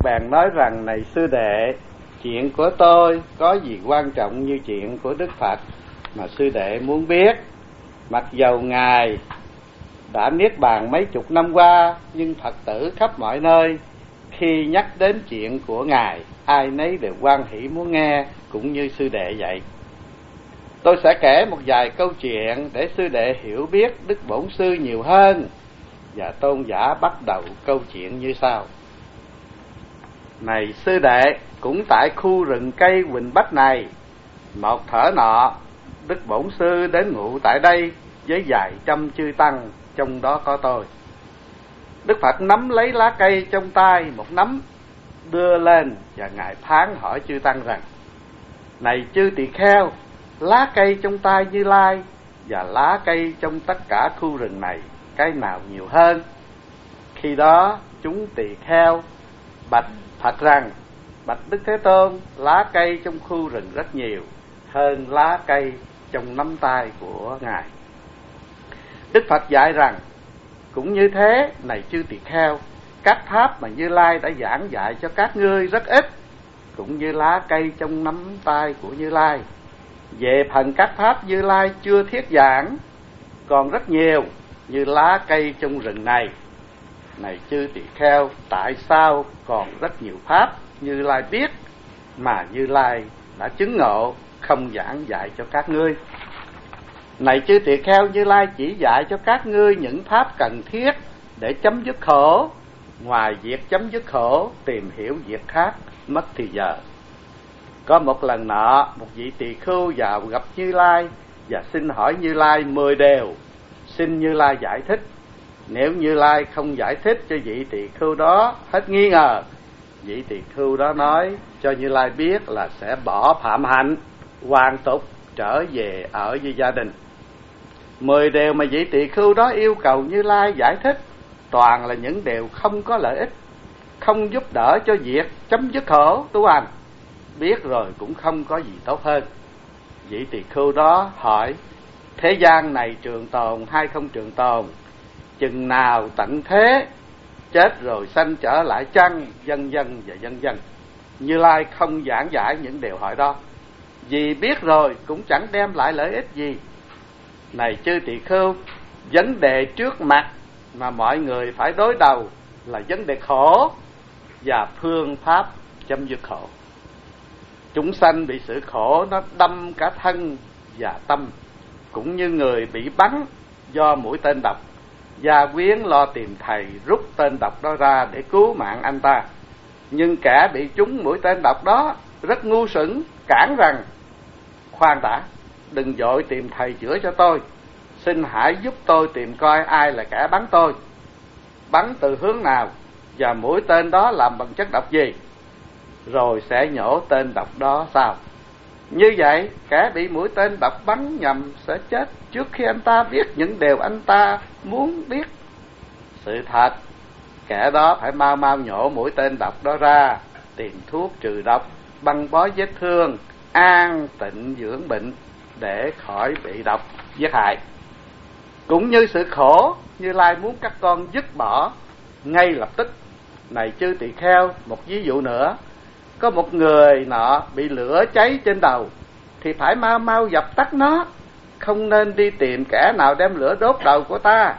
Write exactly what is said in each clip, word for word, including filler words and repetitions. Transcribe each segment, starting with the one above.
bèn nói rằng: này sư đệ, chuyện của tôi có gì quan trọng như chuyện của Đức Phật mà sư đệ muốn biết. Mặc dầu Ngài đã niết bàn mấy chục năm qua, nhưng Phật tử khắp mọi nơi khi nhắc đến chuyện của Ngài, ai nấy đều hoan hỷ muốn nghe, cũng như sư đệ vậy. Tôi sẽ kể một vài câu chuyện để sư đệ hiểu biết Đức Bổn Sư nhiều hơn. Và tôn giả bắt đầu câu chuyện như sau: này sư đệ, cũng tại khu rừng cây Huỳnh Bách này, một thở nọ, Đức Bổn Sư đến ngụ tại đây với vài trăm chư tăng, trong đó có tôi. Đức Phật nắm lấy lá cây trong tay một nắm, đưa lên, và Ngài phán hỏi chư tăng rằng: này chư tỳ kheo, lá cây trong tay Như Lai và lá cây trong tất cả khu rừng này, cái nào nhiều hơn? Khi đó chúng tỳ kheo bạch Phật rằng: bạch Đức Thế Tôn, lá cây trong khu rừng rất nhiều hơn lá cây trong nắm tay của Ngài. Đức Phật dạy rằng: cũng như thế, này chư tỳ kheo, các pháp mà Như Lai đã giảng dạy cho các ngươi rất ít, cũng như lá cây trong nắm tay của Như Lai. Về phần các pháp Như Lai chưa thiết giảng còn rất nhiều, như lá cây trong rừng này. Này chư tỳ kheo, tại sao còn rất nhiều pháp Như Lai biết mà Như Lai đã chứng ngộ, không giảng dạy cho các ngươi? Này chư tỳ kheo, Như Lai chỉ dạy cho các ngươi những pháp cần thiết để chấm dứt khổ. Ngoài việc chấm dứt khổ, tìm hiểu việc khác mất thì giờ. Có một lần nọ, một vị tỳ khưu vào gặp Như Lai và xin hỏi Như Lai mười điều, xin Như Lai giải thích. Nếu Như Lai không giải thích cho vị tỳ khưu đó hết nghi ngờ, vị tỳ khưu đó nói cho Như Lai biết là sẽ bỏ phạm hạnh, hoàn tục, trở về ở với gia đình. Mười điều mà vị tỳ khưu đó yêu cầu Như Lai giải thích toàn là những điều không có lợi ích, không giúp đỡ cho việc chấm dứt khổ tu hành. Biết rồi cũng không có gì tốt hơn. Vị tỳ khưu đó hỏi: thế gian này trường tồn hay không trường tồn? Chừng nào tận thế? Chết rồi sanh trở lại chăng? Vân vân và vân vân. Như Lai không giảng giải những điều hỏi đó, vì biết rồi cũng chẳng đem lại lợi ích gì. Này chư tỳ khưu, vấn đề trước mặt mà mọi người phải đối đầu là vấn đề khổ và phương pháp chấm dứt khổ. Chúng sanh bị sự khổ nó đâm cả thân và tâm, cũng như người bị bắn do mũi tên độc. Gia quyến lo tìm thầy rút tên độc đó ra để cứu mạng anh ta. Nhưng kẻ bị trúng mũi tên độc đó rất ngu xuẩn, cản rằng: khoan đã, đừng vội tìm thầy chữa cho tôi, xin hãy giúp tôi tìm coi ai là kẻ bắn tôi, bắn từ hướng nào, và mũi tên đó làm bằng chất độc gì, rồi sẽ nhổ tên độc đó sao. Như vậy, kẻ bị mũi tên độc bắn nhầm sẽ chết trước khi anh ta biết những điều anh ta muốn biết. Sự thật, kẻ đó phải mau mau nhổ mũi tên độc đó ra, tìm thuốc trừ độc, băng bó vết thương, an tịnh dưỡng bệnh để khỏi bị độc giết hại. Cũng như sự khổ, Như Lai muốn các con dứt bỏ ngay lập tức. Này chư tỳ kheo, một ví dụ nữa. Có một người nọ bị lửa cháy trên đầu thì phải mau mau dập tắt nó, không nên đi tìm kẻ nào đem lửa đốt đầu của ta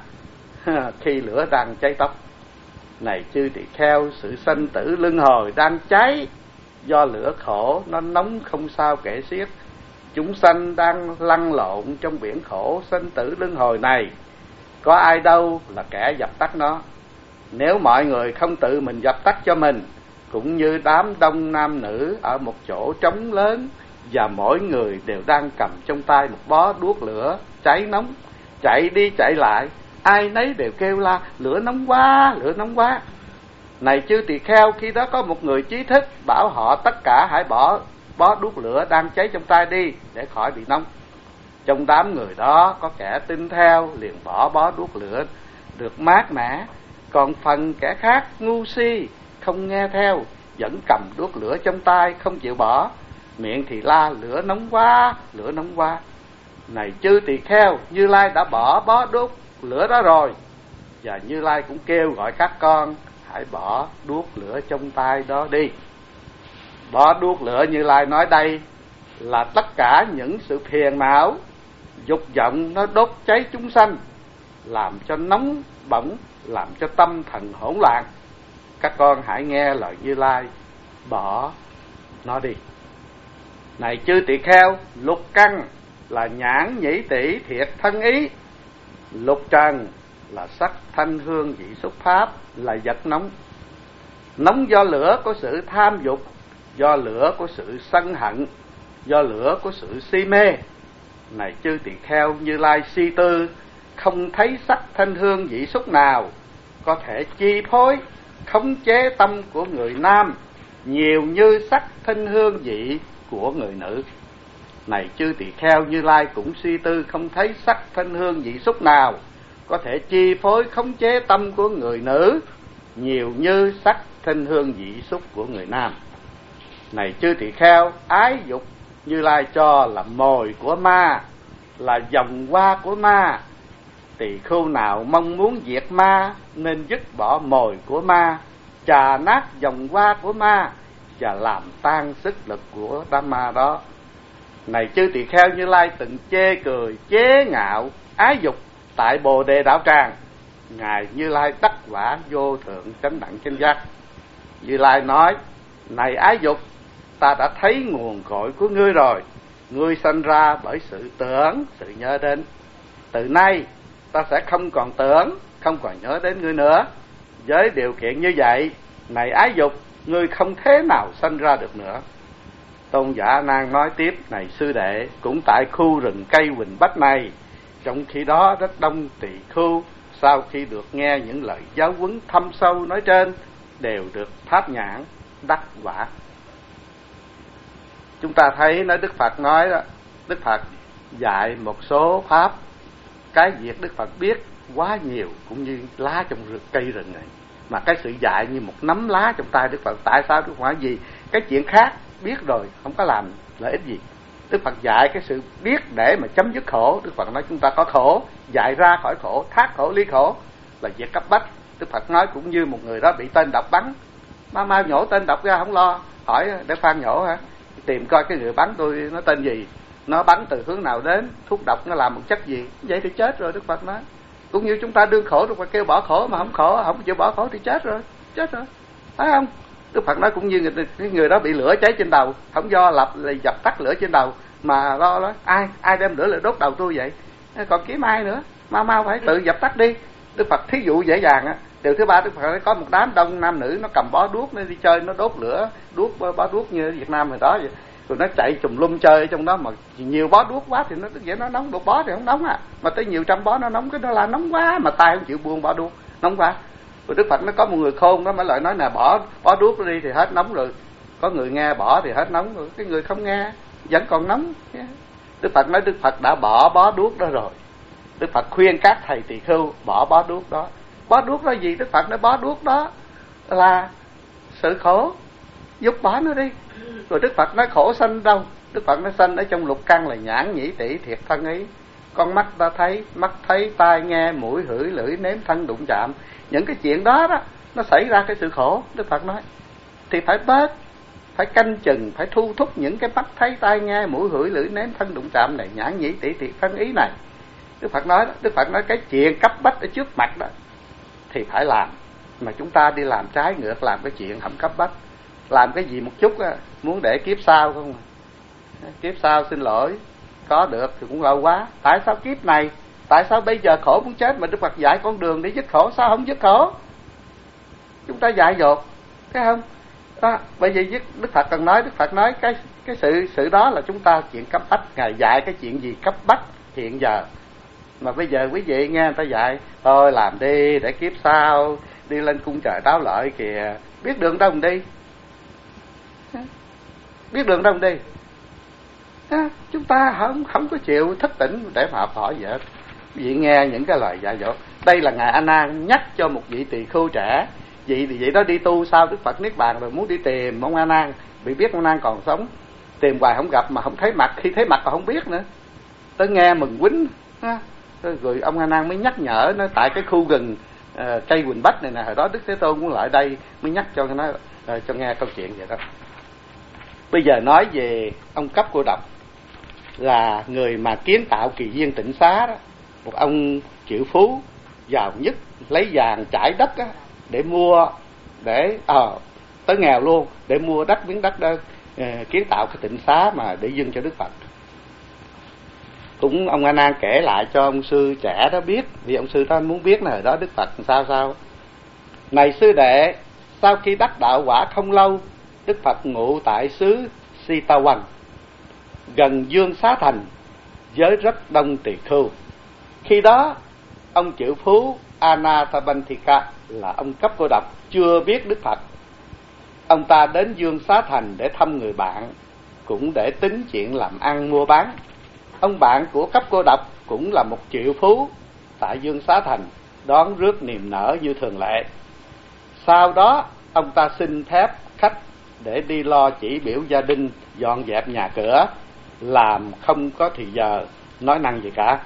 khi lửa đang cháy tóc. Này chư tỳ kheo, sự sanh tử luân hồi đang cháy, do lửa khổ nó nóng không sao kể xiết. Chúng sanh đang lăn lộn trong biển khổ sanh tử luân hồi này, có ai đâu là kẻ dập tắt nó. Nếu mọi người không tự mình dập tắt cho mình, cũng như đám đông nam nữ ở một chỗ trống lớn, và mỗi người đều đang cầm trong tay một bó đuốc lửa cháy nóng, chạy đi chạy lại, ai nấy đều kêu la: lửa nóng quá, lửa nóng quá. Này chư tỳ kheo, khi đó có một người trí thức bảo họ tất cả hãy bỏ bó đuốc lửa đang cháy trong tay đi để khỏi bị nóng. Trong đám người đó có kẻ tin theo, liền bỏ bó đuốc lửa được mát mẻ. Còn phần kẻ khác ngu si không nghe theo, vẫn cầm đuốc lửa trong tay không chịu bỏ, miệng thì la: lửa nóng quá, lửa nóng quá. Này chư tỳ kheo, Như Lai đã bỏ bó đuốc lửa đó rồi, và Như Lai cũng kêu gọi các con hãy bỏ đuốc lửa trong tay đó đi. Bỏ đuốc lửa, Như Lai nói đây là tất cả những sự phiền não, dục vọng nó đốt cháy chúng sanh, làm cho nóng bỏng, làm cho tâm thần hỗn loạn. Các con hãy nghe lời Như Lai, bỏ nó đi. Này chư tỳ kheo, lục căn là nhãn nhĩ tỷ thiệt thân ý, lục trần là sắc thanh hương vị xúc pháp, là vật nóng. Nóng do lửa của sự tham dục, do lửa của sự sân hận, do lửa của sự si mê. Này chư tỳ kheo, Như Lai suy tư, không thấy sắc thanh hương vị xúc nào có thể chi phối khống chế tâm của người nam nhiều như sắc thanh hương vị của người nữ. Này chư tỳ kheo, Như Lai cũng suy tư, không thấy sắc thanh hương vị xúc nào có thể chi phối khống chế tâm của người nữ nhiều như sắc thanh hương vị xúc của người nam. Này chư tỳ kheo, ái dục Như Lai cho là mồi của ma, là vòng hoa của ma. Tỳ khưu nào mong muốn diệt ma nên dứt bỏ mồi của ma, chà nát vòng hoa của ma và làm tan sức lực của đám ma đó. Này chư tỳ kheo, Như Lai từng chê cười, chế ngạo ái dục tại Bồ Đề Đạo Tràng. Ngài Như Lai đắc quả vô thượng chánh đẳng chánh giác. Như Lai nói, này ái dục, ta đã thấy nguồn cội của ngươi rồi. Ngươi sanh ra bởi sự tưởng, sự nhớ đến. Từ nay ta sẽ không còn tưởng, không còn nhớ đến ngươi nữa. Với điều kiện như vậy, này ái dục, ngươi không thế nào sanh ra được nữa. Tôn giả A Nan nói tiếp, này sư đệ, cũng tại khu rừng cây Huỳnh Bách này, trong khi đó rất đông tỳ khưu sau khi được nghe những lời giáo huấn thâm sâu nói trên đều được pháp nhãn đắc quả. Chúng ta thấy nói Đức Phật nói đó, Đức Phật dạy một số pháp, cái việc Đức Phật biết quá nhiều, cũng như lá trong rừng, cây rừng này, mà cái sự dạy như một nắm lá trong tay Đức Phật. Tại sao Đức Phật nói gì? Cái chuyện khác biết rồi không có làm lợi ích gì. Đức Phật dạy cái sự biết để mà chấm dứt khổ. Đức Phật nói chúng ta có khổ, dạy ra khỏi khổ, thoát khổ, ly khổ là việc cấp bách. Đức Phật nói cũng như một người đó bị tên độc bắn, mau mau nhổ tên độc ra, không lo hỏi để Phan nhổ hả, tìm coi cái người bắn tôi nó tên gì, nó bắn từ hướng nào đến, thuốc độc nó làm một chất gì, vậy thì chết rồi. Đức Phật nói cũng như chúng ta đương khổ, Đức Phật kêu bỏ khổ mà không khổ, không chịu bỏ khổ thì chết rồi, chết rồi, phải không? Đức Phật nói cũng như người, cái người đó bị lửa cháy trên đầu, không do lập là dập tắt lửa trên đầu mà lo nói ai ai đem lửa lại đốt đầu tôi vậy, còn kiếm ai nữa, mau mau phải tự dập tắt đi. Đức Phật thí dụ dễ dàng á. Điều thứ ba, Đức Phật nói có một đám đông nam nữ nó cầm bó đuốc nó đi chơi, nó đốt lửa đuốc, bó đuốc như Việt Nam hồi đó vậy, rồi nó chạy trùm lum chơi ở trong đó, mà nhiều bó đuốc quá thì nó tức vậy, nó nóng, một bó thì không nóng à, mà tới nhiều trăm bó nó nóng, cái nó là nóng quá mà tay không chịu buông bó đuốc, nóng quá. Rồi Đức Phật nó có một người khôn đó mới lại nói nè, bỏ bó đuốc đi thì hết nóng rồi. Có người nghe bỏ thì hết nóng rồi, cái người không nghe vẫn còn nóng. Đức Phật nói Đức Phật đã bỏ bó đuốc đó rồi. Đức Phật khuyên các thầy tỳ khưu bỏ bó đuốc đó. Bó đuốc đó gì? Đức Phật nói bó đuốc đó là sự khổ, giúp bỏ nó đi. Rồi Đức Phật nói khổ sanh đâu? Đức Phật nói sanh ở trong lục căn là nhãn nhĩ tỷ thiệt thân ấy. Con mắt ta thấy, mắt thấy, tai nghe, mũi hửi, lưỡi nếm, thân đụng chạm. Những cái chuyện đó đó nó xảy ra cái sự khổ. Đức Phật nói thì phải bớt, phải canh chừng, phải thu thúc những cái mắt thấy, tai nghe, mũi hửi, lưỡi nếm, thân đụng chạm này, nhãn nhĩ tỷ thiệt thân ý này. Đức Phật nói đó, Đức Phật nói cái chuyện cấp bách ở trước mặt đó thì phải làm, mà chúng ta đi làm trái ngược, làm cái chuyện không cấp bách, làm cái gì một chút á, muốn để kiếp sau không à. Kiếp sau xin lỗi, có được thì cũng lâu quá. Tại sao kiếp này, tại sao bây giờ khổ muốn chết mà Đức Phật dạy con đường để dứt khổ, sao không dứt khổ? Chúng ta dại dột, thấy không? Đó, bởi vì Đức Phật cần nói, Đức Phật nói cái cái sự sự đó là chúng ta chuyện cấp bách. Ngài dạy cái chuyện gì cấp bách hiện giờ. Mà bây giờ quý vị nghe người ta dạy thôi làm đi để kiếp sau đi lên cung trời đáo lợi kìa, biết đường đâu đi, biết đường đâu đi. À, chúng ta không không có chịu thức tỉnh để mà học hỏi gì hết. Quý vị nghe những cái lời dạy dỗ. Đây là ngài A Nan nhắc cho một vị tỳ khưu trẻ, vị thì vậy đó đi tu sau Đức Phật niết bàn rồi muốn đi tìm ông A Nan, bị biết ông A Nan còn sống, tìm hoài không gặp mà không thấy mặt, khi thấy mặt mà không biết nữa. Tới nghe mừng quýnh. À, rồi ông A Nan mới nhắc nhở nó tại cái khu rừng uh, cây Quỳnh Bách này nè, hồi đó Đức Thế Tôn cũng lại đây mới nhắc cho nó uh, cho nghe câu chuyện vậy đó. Bây giờ nói về ông Cấp Cô Độc, là người mà kiến tạo kỳ viên Tịnh Xá đó, một ông triệu phú giàu nhất, lấy vàng trải đất á, để mua, để ờ à, tới nghèo luôn, để mua đất miếng đất đó, uh, kiến tạo cái Tịnh Xá mà để dâng cho Đức Phật. Cũng ông A Nan kể lại cho ông sư trẻ đó biết, vì ông sư đó muốn biết là hồi đó Đức Phật sao sao. Này sư đệ, sau khi đắc đạo quả không lâu, Đức Phật ngụ tại xứ Sitavan, gần Dương Xá Thành, với rất đông tỳ khưu. Khi đó ông triệu phú Anathapindika, là ông Cấp Cô Độc, chưa biết Đức Phật. Ông ta đến Dương Xá Thành để thăm người bạn, cũng để tính chuyện làm ăn mua bán. Ông bạn của Cấp Cô Độc cũng là một triệu phú tại Dương Xá Thành, đón rước niềm nở như thường lệ. Sau đó ông ta xin phép khách để đi lo chỉ biểu gia đình, dọn dẹp nhà cửa, làm không có thì giờ nói năng gì cả.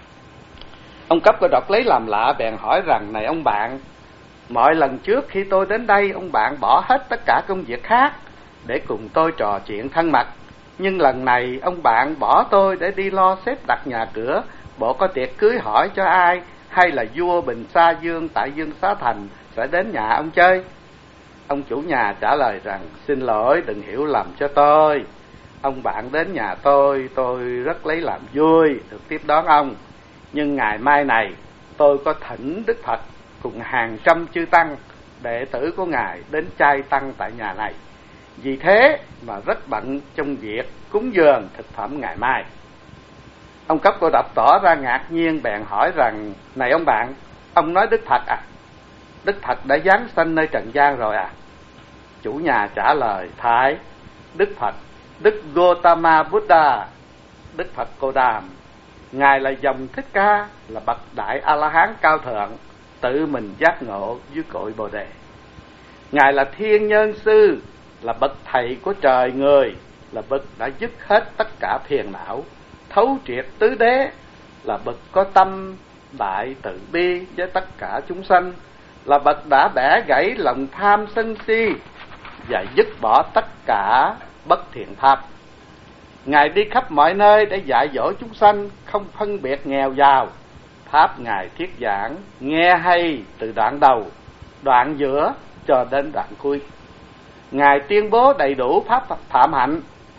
Ông Cấp Cô Độc lấy làm lạ, bèn hỏi rằng: này ông bạn, mọi lần trước khi tôi đến đây, ông bạn bỏ hết tất cả công việc khác để cùng tôi trò chuyện thân mật, nhưng lần này ông bạn bỏ tôi để đi lo xếp đặt nhà cửa, bộ có tiệc cưới hỏi cho ai, hay là vua Bình Sa Dương tại Dương Xá Thành sẽ đến nhà ông chơi? Ông chủ nhà trả lời rằng: xin lỗi, đừng hiểu lầm cho tôi. Ông bạn đến nhà tôi, tôi rất lấy làm vui được tiếp đón ông. Nhưng ngày mai này tôi có thỉnh Đức Phật cùng hàng trăm chư tăng, đệ tử của Ngài đến chay tăng tại nhà này. Vì thế mà rất bận trong việc cúng dường thực phẩm ngày mai. Ông Cấp Cô Độc tỏ ra ngạc nhiên, bèn hỏi rằng: này ông bạn, ông nói Đức Phật à? Đức Phật đã giáng sanh nơi trần gian rồi à? Chủ nhà trả lời: Thái, Đức Phật, Đức Gotama Buddha, Đức Phật Cô Đàm, Ngài là dòng Thích Ca, là bậc đại A-la-hán cao thượng, tự mình giác ngộ dưới cội Bồ Đề. Ngài là Thiên Nhân Sư, là bậc thầy của trời người, là bậc đã dứt hết tất cả phiền não, thấu triệt tứ đế, là bậc có tâm đại từ bi với tất cả chúng sanh, là bậc đã bẻ gãy lòng tham sân si và dứt bỏ tất cả bất thiện pháp. Ngài đi khắp mọi nơi để dạy dỗ chúng sanh, không phân biệt nghèo giàu. Pháp Ngài thuyết giảng nghe hay từ đoạn đầu, đoạn giữa cho đến đoạn cuối. Ngài tuyên bố đầy đủ pháp phạm hạnh,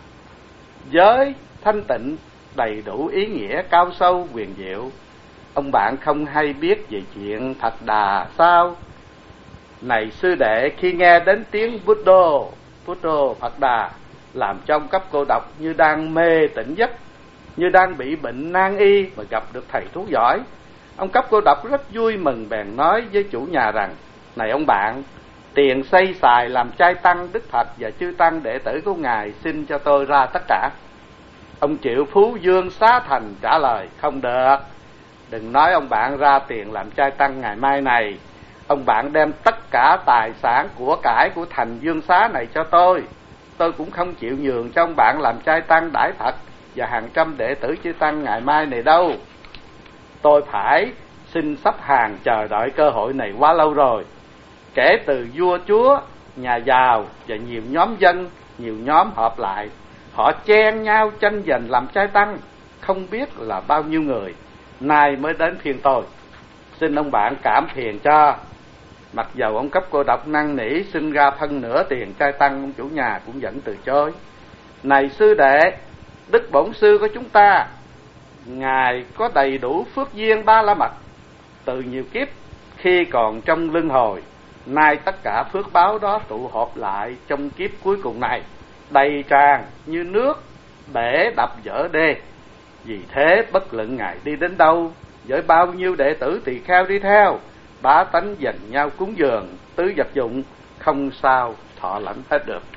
giới thanh tịnh, đầy đủ ý nghĩa cao sâu huyền diệu. Ông bạn không hay biết về chuyện Phật Đà sao? Này sư đệ, khi nghe đến tiếng Buddha, Buddha Phật Đà, làm cho ông Cấp Cô Độc như đang mê tỉnh giấc, như đang bị bệnh nan y mà gặp được thầy thuốc giỏi. Ông Cấp Cô Độc rất vui mừng, bèn nói với chủ nhà rằng: này ông bạn, tiền xây xài làm trai tăng, Đức Phật và chư tăng đệ tử của Ngài xin cho tôi ra tất cả. Ông triệu phú Dương Xá Thành trả lời: không được, đừng nói ông bạn ra tiền làm trai tăng ngày mai này. Ông bạn đem tất cả tài sản của cải của thành Dương Xá này cho tôi, tôi cũng không chịu nhường cho ông bạn làm trai tăng đãi Phật và hàng trăm đệ tử chư tăng ngày mai này đâu. Tôi phải xin sắp hàng chờ đợi cơ hội này quá lâu rồi. Kể từ vua chúa, nhà giàu và nhiều nhóm dân, nhiều nhóm hợp lại, họ chen nhau tranh giành làm trai tăng, không biết là bao nhiêu người. Nay mới đến phiên tôi, xin ông bạn cảm phiền cho. Mặc dầu ông Cấp Cô Độc năn nỉ xin ra phân nửa tiền trai tăng, ông chủ nhà cũng vẫn từ chối. Này sư đệ, Đức Bổn Sư của chúng ta, Ngài có đầy đủ phước duyên ba la mật từ nhiều kiếp khi còn trong luân hồi. Nay tất cả phước báo đó tụ họp lại trong kiếp cuối cùng này, đầy tràn như nước bể đập vỡ đê. Vì thế bất luận Ngài đi đến đâu, với bao nhiêu đệ tử tỳ kheo đi theo, bá tánh dành nhau cúng dường tứ vật dụng, không sao thọ lãnh hết được.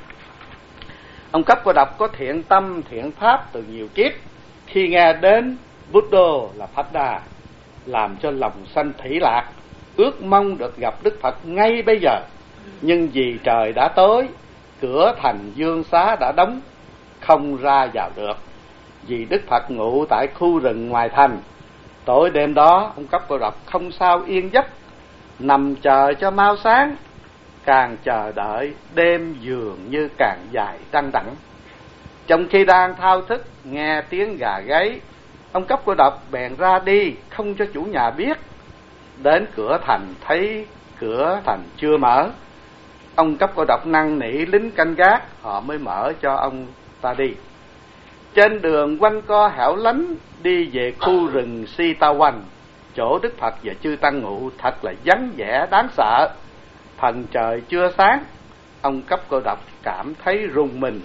Ông Cấp Cô Độc có thiện tâm thiện pháp từ nhiều kiếp, khi nghe đến Buddha là Phật Đà, làm cho lòng sanh thủy lạc, ước mong được gặp Đức Phật ngay bây giờ. Nhưng vì trời đã tối, cửa thành Dương Xá đã đóng, không ra vào được, vì Đức Phật ngụ tại khu rừng ngoài thành. Tối đêm đó, ông Cấp Cô Độc không sao yên giấc, nằm chờ cho mau sáng, càng chờ đợi đêm dường như càng dài đăng đẳng. Trong khi đang thao thức nghe tiếng gà gáy, ông cấp cô độc bèn ra đi không cho chủ nhà biết. Đến cửa thành thấy cửa thành chưa mở, ông cấp cô độc năn nỉ lính canh gác, họ mới mở cho ông ta đi. Trên đường quanh co hẻo lánh đi về khu rừng Si Ta Hoành, chỗ Đức Phật và chư tăng ngụ thật là vắng vẻ đáng sợ. Thần trời chưa sáng, ông cấp cô độc cảm thấy rùng mình,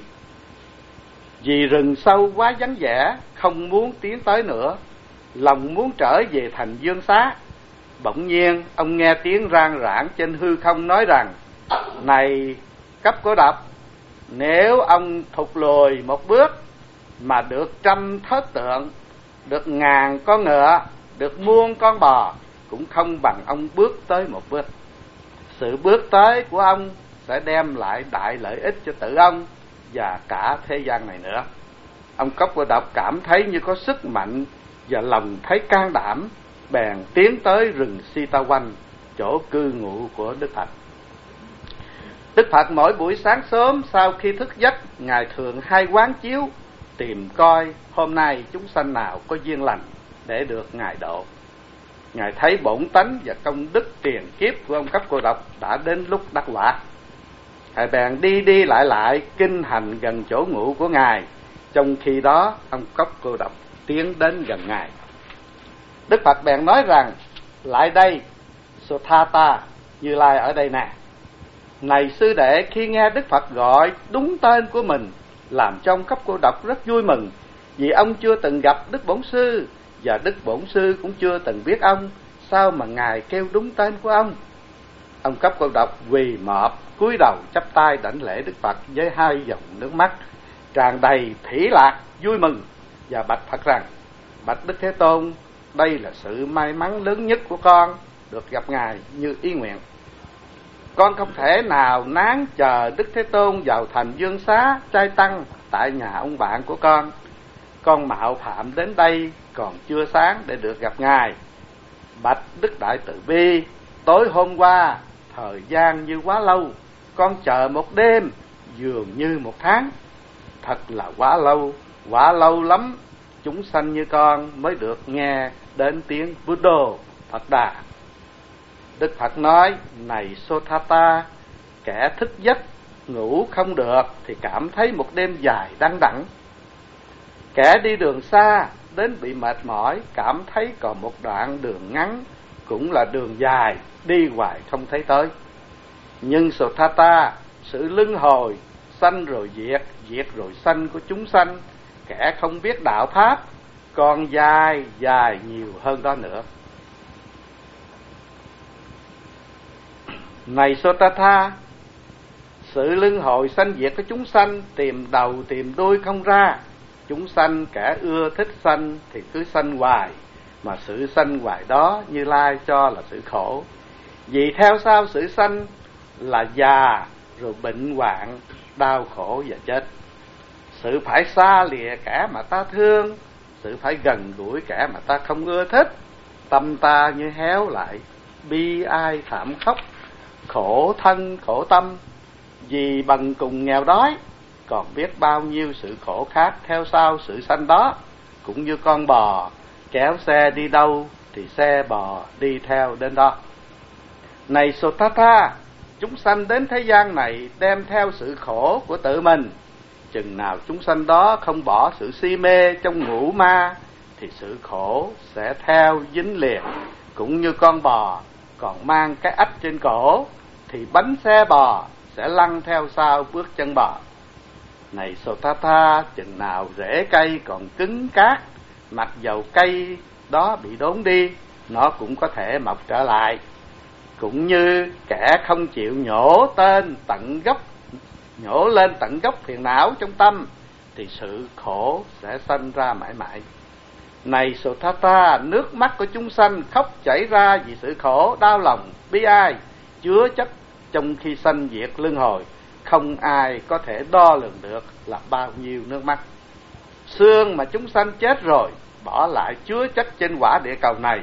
vì rừng sâu quá vắng vẻ, không muốn tiến tới nữa, lòng muốn trở về thành Dương Xá. Bỗng nhiên ông nghe tiếng rang rãng trên hư không nói rằng: này cấp cô độc, nếu ông thụt lùi một bước mà được trăm thớt tượng, được ngàn con ngựa, được muôn con bò, cũng không bằng ông bước tới một bước. Sự bước tới của ông sẽ đem lại đại lợi ích cho tự ông và cả thế gian này nữa. Ông cấp cô độc cảm thấy như có sức mạnh và lòng thấy can đảm, bèn tiến tới rừng Si Ta Hoành, chỗ cư ngụ của Đức Phật. Đức Phật mỗi buổi sáng sớm sau khi thức giấc, Ngài thường hay quán chiếu tìm coi hôm nay chúng sanh nào có duyên lành để được Ngài độ. Ngài thấy bổn tánh và công đức tiền kiếp của ông cấp cô độc đã đến lúc đắc quả. Ngài bèn đi đi lại lại kinh hành gần chỗ ngủ của Ngài. Trong khi đó ông cấp cô độc tiến đến gần Ngài. Đức Phật bèn nói rằng: lại đây Sotata, Như Lai ở đây nè. Này sư đệ, khi nghe Đức Phật gọi đúng tên của mình, làm cho ông cấp cô độc rất vui mừng, vì ông chưa từng gặp Đức Bổn Sư, và Đức Bổn Sư cũng chưa từng biết ông. Sao mà Ngài kêu đúng tên của ông? Ông cấp cô độc quỳ mọp cúi đầu chắp tay đảnh lễ Đức Phật với hai dòng nước mắt tràn đầy thỉ lạc vui mừng, và bạch Phật rằng: bạch Đức Thế Tôn, đây là sự may mắn lớn nhất của con, được gặp Ngài như ý nguyện. Con không thể nào nán chờ Đức Thế Tôn vào thành Dương Xá trai tăng tại nhà ông bạn của con. Con mạo phạm đến đây còn chưa sáng để được gặp Ngài. Bạch Đức Đại Từ Bi, tối hôm qua thời gian như quá lâu, con chờ một đêm dường như một tháng. Thật là quá lâu, quá lâu lắm, chúng sanh như con mới được nghe đến tiếng Buddha, Phật Đà. Đức Phật nói: này Sotata, kẻ thức giấc ngủ không được thì cảm thấy một đêm dài đăng đẳng. Kẻ đi đường xa đến bị mệt mỏi, cảm thấy còn một đoạn đường ngắn cũng là đường dài, đi hoài không thấy tới. Nhưng Sotata, sự luân hồi sanh rồi diệt, diệt rồi sanh của chúng sanh, kẻ không biết đạo pháp còn dài dài nhiều hơn đó nữa. Này Sotata, sự luân hồi sanh diệt của chúng sanh tìm đầu tìm đuôi không ra. Chúng sanh kẻ ưa thích sanh thì cứ sanh hoài, mà sự sanh hoài đó Như Lai cho là sự khổ. Vì theo sau sự sanh là già, rồi bệnh hoạn, đau khổ và chết. Sự phải xa lìa kẻ mà ta thương, sự phải gần gũi kẻ mà ta không ưa thích, tâm ta như héo lại, bi ai thảm khóc, khổ thân khổ tâm. Vì bằng cùng nghèo đói, còn biết bao nhiêu sự khổ khác theo sau sự sanh đó. Cũng như con bò kéo xe đi đâu thì xe bò đi theo đến đó. Này Sotata, chúng sanh đến thế gian này đem theo sự khổ của tự mình. Chừng nào chúng sanh đó không bỏ sự si mê trong ngũ ma thì sự khổ sẽ theo dính liền. Cũng như con bò còn mang cái ách trên cổ thì bánh xe bò sẽ lăn theo sau bước chân bò. Này Sotata, chừng nào rễ cây còn cứng cát, mặc dầu cây đó bị đốn đi, nó cũng có thể mọc trở lại. Cũng như kẻ không chịu nhổ tên tận gốc, nhổ lên tận gốc phiền não trong tâm, thì sự khổ sẽ sanh ra mãi mãi. Này Sotata, nước mắt của chúng sanh khóc chảy ra vì sự khổ, đau lòng, bi ai, chứa chấp trong khi sanh diệt luân hồi, không ai có thể đo lường được là bao nhiêu nước mắt. Xương mà chúng sanh chết rồi bỏ lại chứa chất trên quả địa cầu này,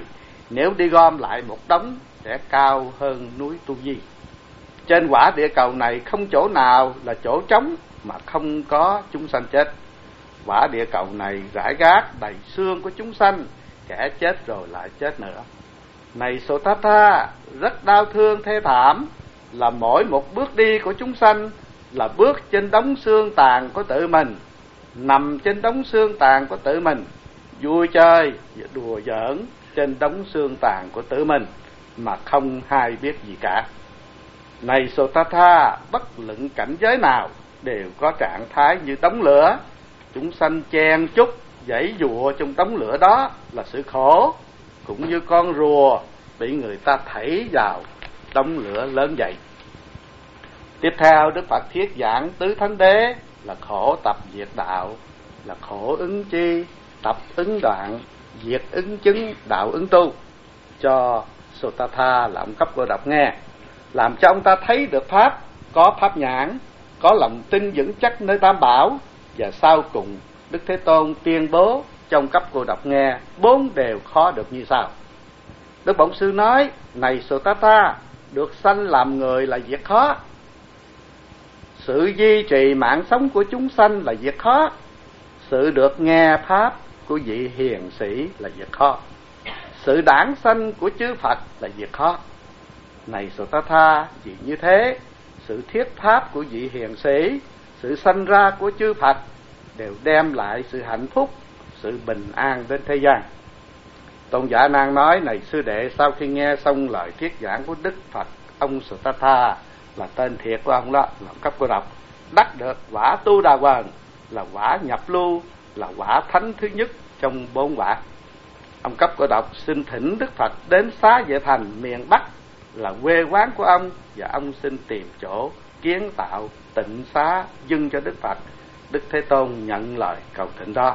nếu đi gom lại một đống sẽ cao hơn núi Tu Di. Trên quả địa cầu này không chỗ nào là chỗ trống mà không có chúng sanh chết. Quả địa cầu này rải rác đầy xương của chúng sanh, kẻ chết rồi lại chết nữa. Này Sotatha, rất đau thương thê thảm là mỗi một bước đi của chúng sanh là bước trên đống xương tàn của tự mình, nằm trên đống xương tàn của tự mình, vui chơi đùa giỡn trên đống xương tàn của tự mình mà không hay biết gì cả. Này Sotatha, bất luận cảnh giới nào đều có trạng thái như đống lửa. Chúng sanh chen chúc giãy giụa trong đống lửa đó là sự khổ, cũng như con rùa bị người ta thảy vào đống lửa lớn vậy. Tiếp theo Đức Phật thuyết giảng tứ thánh đế là khổ tập diệt đạo, là khổ ứng chi, tập ứng đoạn, diệt ứng chứng, đạo ứng tu, cho Sotatha là ông cấp cô độc nghe, làm cho ông ta thấy được pháp, có pháp nhãn, có lòng tin vững chắc nơi Tam Bảo. Và sau cùng Đức Thế Tôn tuyên bố trong cấp cô độc nghe bốn đều khó được như sau. Đức Bổn Sư nói: này Sotatha, được sanh làm người là việc khó, sự duy trì mạng sống của chúng sanh là việc khó, sự được nghe pháp của vị hiền sĩ là việc khó, sự đản sanh của chư Phật là việc khó. Này Sotatha, vì như thế, sự thuyết pháp của vị hiền sĩ, sự sanh ra của chư Phật đều đem lại sự hạnh phúc, sự bình an đến thế gian. Tôn giả Nan nói: này sư đệ, sau khi nghe xong lời thuyết giảng của Đức Phật, ông Sotatha là tên thiệt của ông đó, là cấp cô độc, đắc được quả Tu Đà Hoàn, là quả nhập lưu, là quả thánh thứ nhất trong bốn quả. Ông cấp cô độc xin thỉnh Đức Phật đến Xá Vệ Thành miền Bắc là quê quán của ông, và ông xin tìm chỗ kiến tạo tịnh xá dâng cho Đức Phật. Đức Thế Tôn nhận lời cầu thỉnh đó.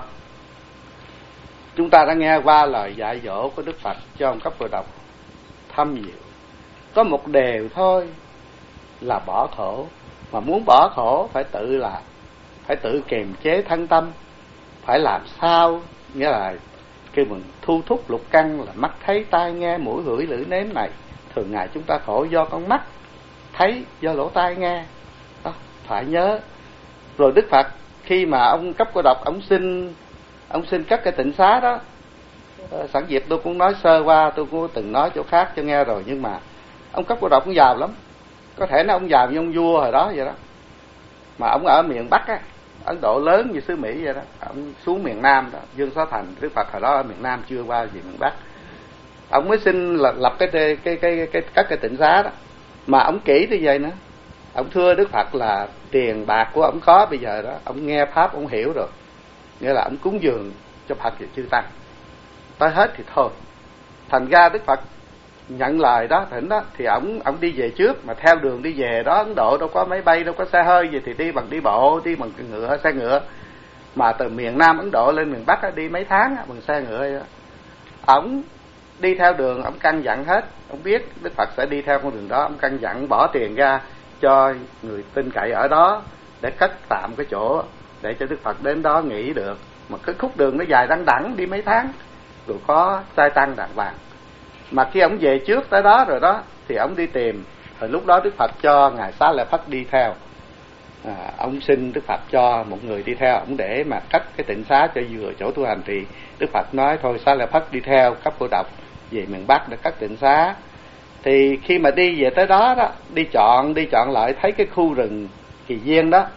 Chúng ta đã nghe qua lời dạy dỗ của Đức Phật cho ông cấp cô độc thâm diệu. Có một điều thôi là bỏ khổ, mà muốn bỏ khổ phải tự làm, phải tự kiềm chế thân tâm, phải làm sao, nghĩa là kêu mình thu thúc lục căn là mắt thấy, tai nghe, mũi hửi, lưỡi nếm này. Thường ngày chúng ta khổ do con mắt thấy, do lỗ tai nghe đó, phải nhớ. Rồi Đức Phật khi mà ông cấp cô độc ông xin ông xin cất cái tịnh xá đó, ờ, sẵn dịp tôi cũng nói sơ qua, tôi cũng từng nói chỗ khác cho nghe rồi, nhưng mà ông cấp cô độc cũng giàu lắm, có thể nói ông giàu như ông vua hồi đó vậy đó. Mà ông ở miền Bắc á, Ấn Độ lớn như xứ Mỹ vậy đó, ông xuống miền Nam đó, Dương Xá Thành. Đức Phật hồi đó ở miền Nam chưa qua về miền Bắc, ông mới xin lập, lập cái cái cái cái cái các cái tịnh xá đó. Mà ông kỹ như vậy nữa, ông thưa Đức Phật là tiền bạc của ông có bây giờ đó, ông nghe pháp ông hiểu rồi, nghĩa là ông cúng dường cho Phật và chư tăng, tới hết thì thôi. Thành ra Đức Phật nhận lời đó, thỉnh đó, thì ông ông đi về trước, mà theo đường đi về đó Ấn Độ đâu có máy bay, đâu có xe hơi gì, thì đi bằng đi bộ, đi bằng ngựa, xe ngựa. Mà từ miền Nam Ấn Độ lên miền Bắc đó, đi mấy tháng đó, bằng xe ngựa đó. Ông đi theo đường, ông căn dặn hết, ông biết Đức Phật sẽ đi theo con đường đó, ông căn dặn bỏ tiền ra cho người tin cậy ở đó để cất tạm cái chỗ để cho Đức Phật đến đó nghỉ được. Mà cái khúc đường nó dài đăng đẳng, đi mấy tháng rồi có trai tăng đàng hoàng. Mà khi ông về trước tới đó rồi đó thì ông đi tìm, rồi lúc đó Đức Phật cho ngài Xá Lợi Phất đi theo. À, ông xin Đức Phật cho một người đi theo ông để mà cất cái tịnh xá cho vừa chỗ tu hành, thì Đức Phật nói thôi Xá Lợi Phất đi theo cấp cô độc về miền Bắc để cất tịnh xá. Thì khi mà đi về tới đó đó, đi chọn đi chọn lại thấy cái khu rừng Kỳ Viên đó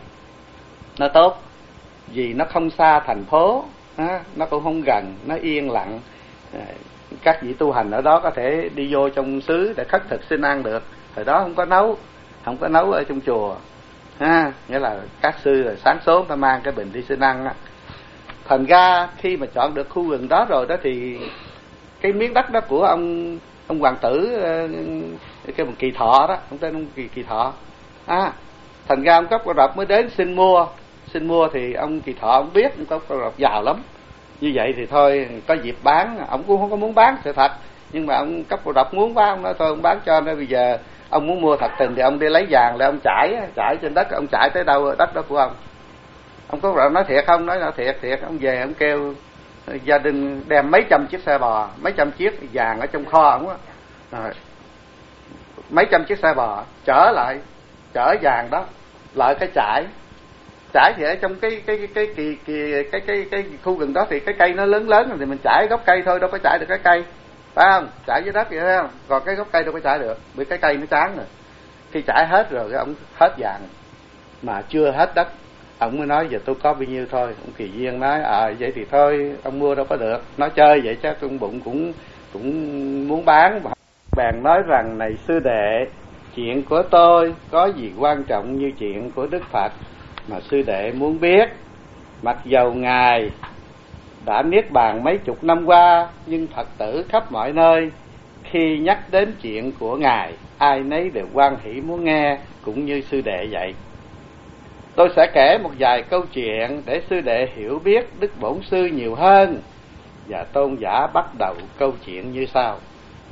nó tốt, vì nó không xa thành phố, nó cũng không gần, nó yên lặng. Các vị tu hành ở đó có thể đi vô trong xứ để khất thực xin ăn được. Thời đó không có nấu, không có nấu ở trong chùa, ha, nghĩa là các sư rồi sáng sớm ta mang cái bình đi xin ăn á. Thành ra khi mà chọn được khu rừng đó rồi đó thì cái miếng đất đó của ông ông hoàng tử cái một Kỳ Thọ đó, ông tên ông Kỳ Kỳ Thọ. À, thành ra ông cấp cô độc mới đến xin mua, xin mua thì ông Kỳ Thọ ông biết ông cấp cô độc giàu lắm. Như vậy thì thôi có dịp bán, ông cũng không có muốn bán sự thật, nhưng mà ông cấp cô độc muốn bán, ông nói thôi ông bán cho. Nên bây giờ ông muốn mua thật tình thì ông đi lấy vàng để ông trải, trải trên đất, ông trải tới đâu đất đó của ông. Ông có nói thiệt không? Nói là thiệt thiệt. Ông về ông kêu gia đình đem mấy trăm chiếc xe bò, mấy trăm chiếc vàng ở trong kho ổng á, mấy trăm chiếc xe bò chở lại, chở vàng đó lại cái trại. Trại thì ở trong cái cái cái cái cái cái cái, cái, cái khu rừng đó thì cái cây nó lớn lớn thì mình chải gốc cây thôi, đâu có chải được cái cây, phải không? Chải dưới đất vậy thấy không? Còn cái gốc cây đâu có chải được, bởi cái cây nó chán rồi. Khi chải hết rồi cái ông hết vàng mà chưa hết đất, ông mới nói giờ tôi có bao nhiêu thôi. Ông Kỳ Duyên nói à vậy thì thôi ông mua đâu có được, nói chơi vậy chứ trong bụng cũng cũng muốn bán. Bèn nói rằng này sư đệ, chuyện của tôi có gì quan trọng như chuyện của Đức Phật mà sư đệ muốn biết. Mặc dầu ngài đã niết bàn mấy chục năm qua, nhưng Phật tử khắp mọi nơi khi nhắc đến chuyện của ngài, ai nấy đều hoan hỷ muốn nghe, cũng như sư đệ vậy. Tôi sẽ kể một vài câu chuyện để sư đệ hiểu biết Đức Bổn Sư nhiều hơn. Và tôn giả bắt đầu câu chuyện như sau.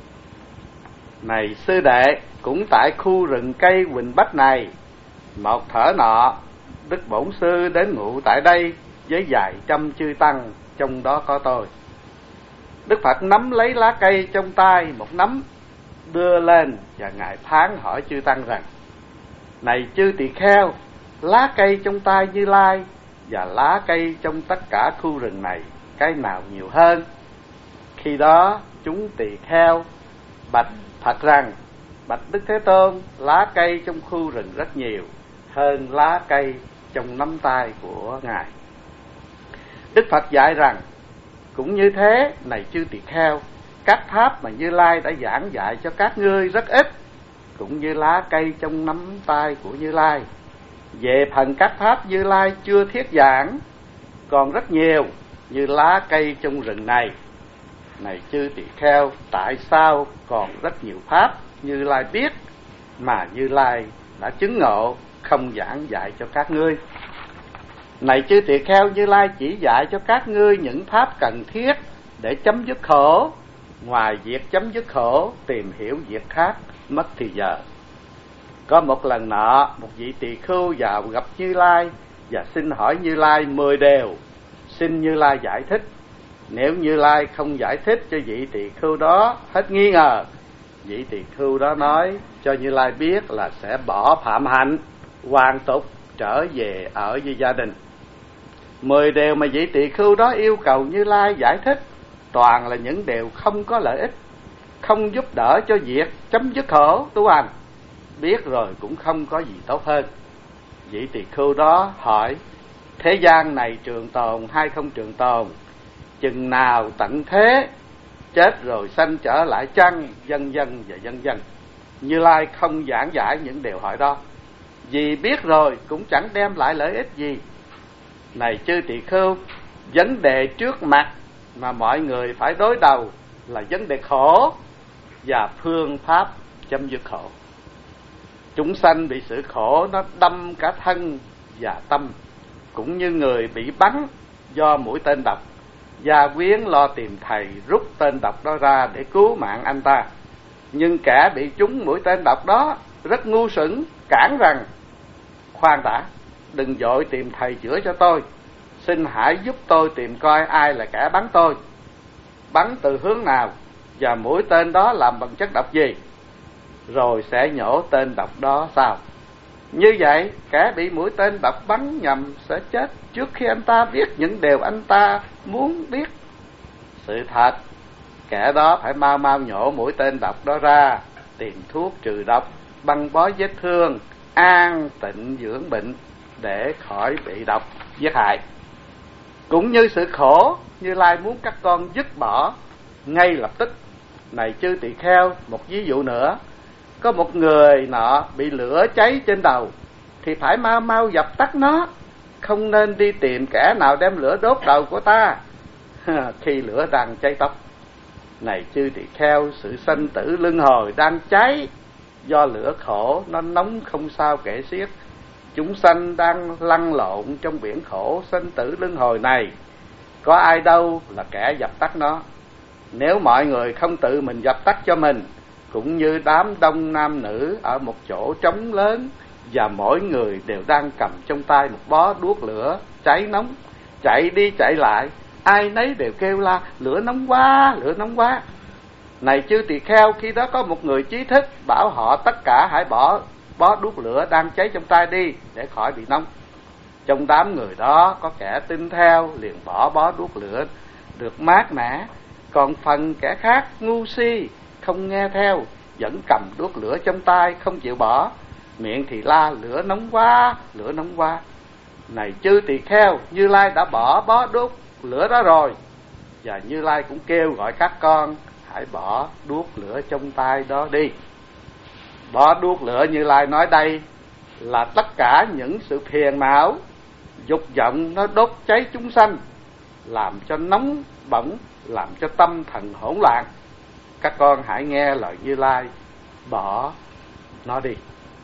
Này sư đệ, cũng tại khu rừng cây Huỳnh Bách này, một thở nọ, Đức Bổn Sư đến ngụ tại đây với vài trăm chư tăng, trong đó có tôi. Đức Phật nắm lấy lá cây trong tay một nắm, đưa lên và ngài phán hỏi chư tăng rằng: này chư tỳ kheo, lá cây trong tay Như Lai và lá cây trong tất cả khu rừng này, cái nào nhiều hơn? Khi đó chúng tỳ kheo bạch Phật rằng: bạch Đức Thế Tôn, lá cây trong khu rừng rất nhiều hơn lá cây trong nắm tay của ngài. Đức Phật dạy rằng: cũng như thế, này chư tỳ kheo, các pháp mà Như Lai đã giảng dạy cho các ngươi rất ít, cũng như lá cây trong nắm tay của Như Lai. Về phần các pháp Như Lai chưa thiết giảng còn rất nhiều, như lá cây trong rừng này. Này chư tỳ kheo, tại sao còn rất nhiều pháp Như Lai biết mà Như Lai đã chứng ngộ, không giảng dạy cho các ngươi? Này chư tỳ kheo, Như Lai chỉ dạy cho các ngươi những pháp cần thiết để chấm dứt khổ. Ngoài việc chấm dứt khổ, tìm hiểu việc khác mất thì giờ. Có một lần nọ, một vị tỳ khưu vào gặp Như Lai và xin hỏi Như Lai mười điều, xin Như Lai giải thích. Nếu Như Lai không giải thích cho vị tỳ khưu đó hết nghi ngờ, vị tỳ khưu đó nói cho Như Lai biết là sẽ bỏ phạm hạnh, hoàn tục, trở về ở với gia đình. Mười điều mà vị tỳ khưu đó yêu cầu Như Lai giải thích toàn là những điều không có lợi ích, không giúp đỡ cho việc chấm dứt khổ tu hành. Biết rồi cũng không có gì tốt hơn. Vị tỳ khưu đó hỏi: thế gian này trường tồn hay không trường tồn? Chừng nào tận thế? Chết rồi sanh trở lại chăng? Vân vân và vân vân. Như Lai không giảng giải những điều hỏi đó, vì biết rồi cũng chẳng đem lại lợi ích gì. Này chư tỳ khưu, vấn đề trước mặt mà mọi người phải đối đầu là vấn đề khổ và phương pháp chấm dứt khổ. Chúng sanh bị sự khổ nó đâm cả thân và tâm, cũng như người bị bắn do mũi tên độc. Gia Quyến lo tìm thầy rút tên độc đó ra để cứu mạng anh ta, nhưng kẻ bị trúng mũi tên độc đó rất ngu xuẩn, cản rằng: khoan đã, đừng vội tìm thầy chữa cho tôi, xin hãy giúp tôi tìm coi ai là kẻ bắn tôi, bắn từ hướng nào và mũi tên đó làm bằng chất độc gì, rồi sẽ nhổ tên độc đó sao. Như vậy, kẻ bị mũi tên độc bắn nhầm sẽ chết trước khi anh ta biết những điều anh ta muốn biết. Sự thật, kẻ đó phải mau mau nhổ mũi tên độc đó ra, tìm thuốc trừ độc, băng bó vết thương, an tịnh dưỡng bệnh để khỏi bị độc giết hại. Cũng như sự khổ, Như Lai muốn các con dứt bỏ ngay lập tức. Này chư tỳ kheo, một ví dụ nữa. Có một người nọ bị lửa cháy trên đầu thì phải mau mau dập tắt nó, không nên đi tìm kẻ nào đem lửa đốt đầu của ta khi lửa đang cháy tóc. Này chư tỳ kheo, sự sanh tử luân hồi đang cháy, do lửa khổ nó nóng không sao kể xiết. Chúng sanh đang lăn lộn trong biển khổ sanh tử luân hồi này, có ai đâu là kẻ dập tắt nó. Nếu mọi người không tự mình dập tắt cho mình, cũng như đám đông nam nữ ở một chỗ trống lớn, và mỗi người đều đang cầm trong tay một bó đuốc lửa cháy nóng, chạy đi chạy lại, ai nấy đều kêu la lửa nóng quá, lửa nóng quá. Này chư tỳ kheo, khi đó có một người trí thức bảo họ tất cả hãy bỏ bó đuốc lửa đang cháy trong tay đi để khỏi bị nóng. Trong đám người đó có kẻ tin theo liền bỏ bó đuốc lửa được mát mẻ, còn phần kẻ khác ngu si không nghe theo, vẫn cầm đuốc lửa trong tay không chịu bỏ, miệng thì la lửa nóng quá, lửa nóng quá. Này chư tỳ kheo, Như Lai đã bỏ bó đuốc lửa đó rồi, và Như Lai cũng kêu gọi các con hãy bỏ đuốc lửa trong tay đó đi. Bỏ đuốc lửa Như Lai nói đây là tất cả những sự phiền não, dục vọng nó đốt cháy chúng sanh, làm cho nóng bỏng, làm cho tâm thần hỗn loạn. Các con hãy nghe lời Như Lai, bỏ nó đi.